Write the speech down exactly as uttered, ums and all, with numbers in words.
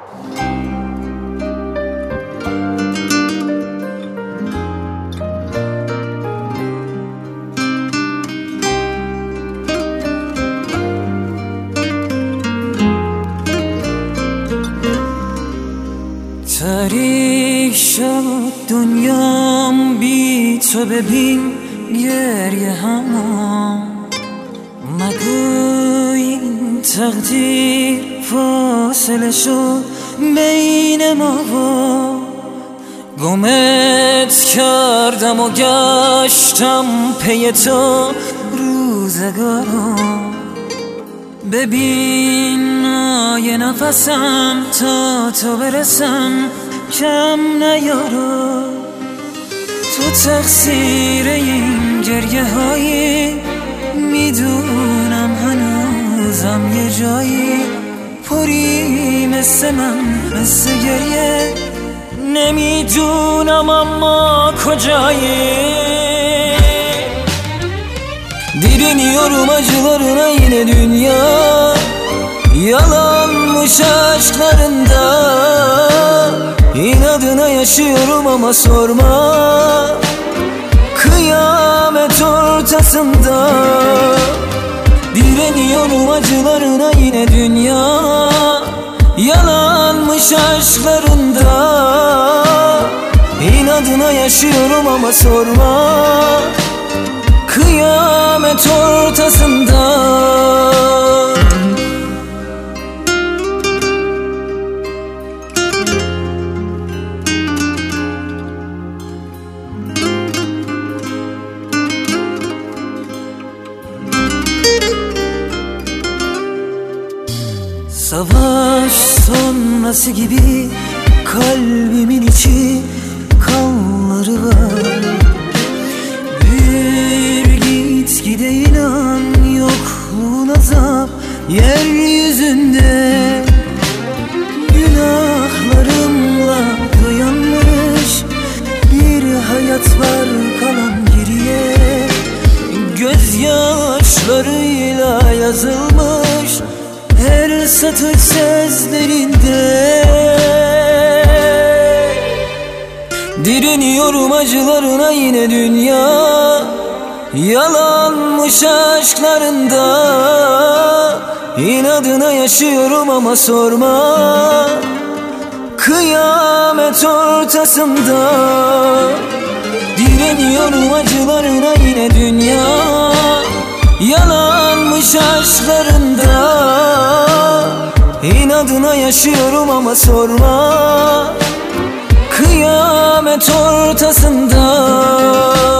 تاریک شد دنیام بی تو، ببین گریه هم مگو این تقدیر فاصله شد بین ما و گمت کردم و گشتم پی تو روزگارم. ببین آیه نفسم تا تو برسم کم نیارو. تو تقصیر این گریه هایی میدونم هنوزم یه جایی پری مثل من مثل گریه نمیدونم اما kocayı. Direniyorum acılarına yine dünya yalanmış aşklarında. İnadına yaşıyorum ama sorma, kıyamet ortasında. Direniyorum acılarına yine dünya yalanmış aşklarında. İnadına yaşıyorum ama sorma, kıyamet ortasında. Savaş sonrası gibi kalbimin içi kanları var. Büyür gitgide inan yokluğun azap yeryüzünde. Günahlarımla dayanmış bir hayat var kalan geriye. Gözyaşlarıyla yazılmış her satır sözlerinde. Direniyorum acılarına yine dünya yalanmış aşklarında. İnadına yaşıyorum ama sorma, kıyamet ortasında. Direniyorum acılarına yine dünya yalanmış aşklarında. İnadına yaşıyorum ama sorma, kıyamet ortasında.